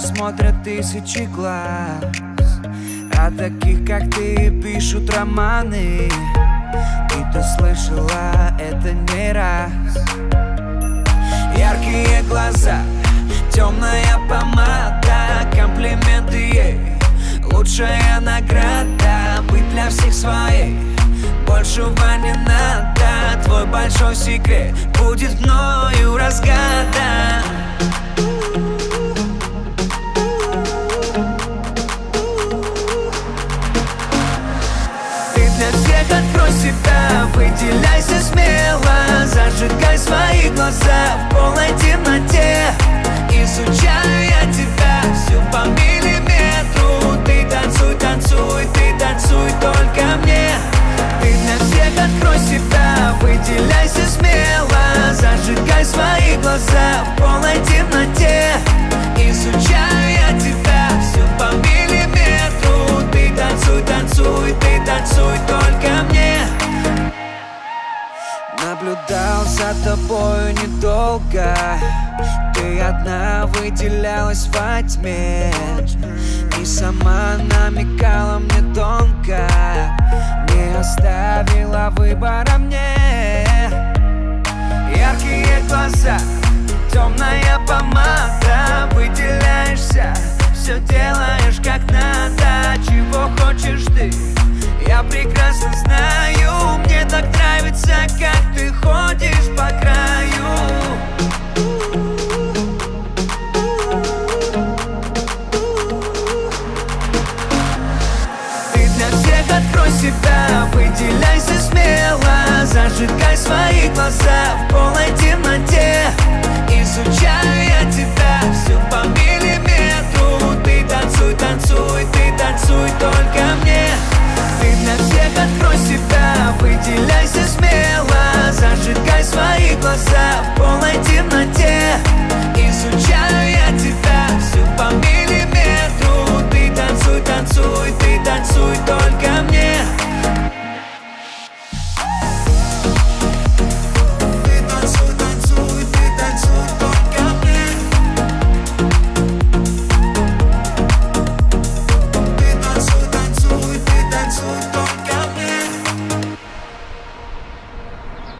смотрят тысячи глаз, о таких, как ты, пишут романы. И ты слышала это не раз. Яркие глаза, темная помада, комплименты ей лучшая награда. Быть для всех своей, большего не надо. Твой большой секрет будет мною разгадан. Ты для всех открой себя, выделяйся смело, зажигай свои глаза в полной темноте. Изучаю я тебя всю по миллиметру. Ты танцуй, танцуй, ты танцуй только мне. Ты для всех открой себя, выделяйся смело, зажигай свои глаза в полной темноте. Изучаю я тебя всю по миллиметру. Ты танцуй, танцуй, ты танцуй только мне. Наблюдал за тобою недолго, ты одна выделялась во тьме и сама намекала мне тонко, не оставила выбора мне. Яркие глаза, темная помада, выделяешься, все делаешь как надо. Чего хочешь ты, я прекрасно знаю. Мне так нравится, как ты ходишь по краю. Ты для всех открой себя, выделяйся смело, зажигай свои глаза в полной темноте. Изучаю я тебя всю по миллиметру. Ты танцуй, танцуй, ты танцуй только мне. Ты для всех открой себя, выделяйся смело, зажигай свои глаза